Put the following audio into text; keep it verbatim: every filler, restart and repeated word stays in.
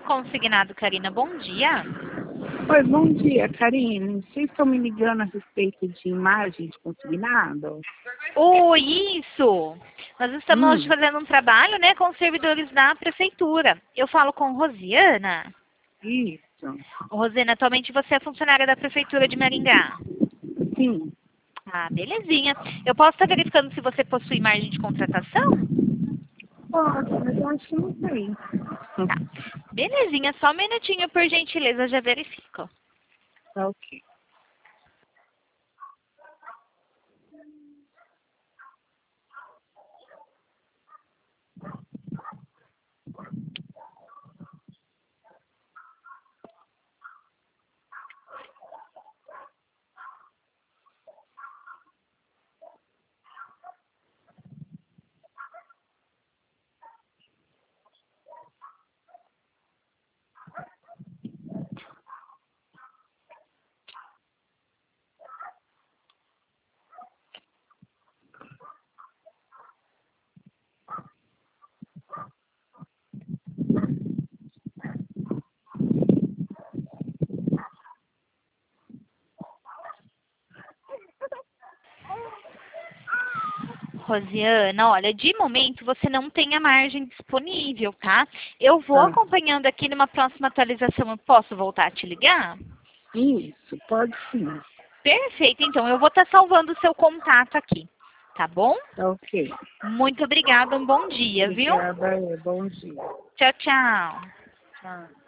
Consignado, Karina, bom dia. Oi, bom dia, Karine. Vocês estão me ligando a respeito de imagem de consignado? Oi, isso! Nós estamos Hum, hoje fazendo um trabalho, né, com os servidores da prefeitura. Eu falo com Rosiana. isso. Ô, Rosiana, atualmente você é funcionária da prefeitura de Maringá. Sim. Ah, belezinha. Eu posso estar verificando se você possui margem de contratação? Pode, mas eu acho que não tem. Tá. Belezinha, só um minutinho, por gentileza, já verifico. Tá ok. Rosiana, olha, de momento você não tem a margem disponível, tá? Eu vou Tá. acompanhando aqui numa próxima atualização. Eu posso voltar a te ligar? Isso, pode sim. Perfeito, então eu vou estar salvando o seu contato aqui, tá bom? Tá ok. Muito obrigada, um bom dia, viu? Obrigada, é, bom dia. Tchau, tchau. Tchau.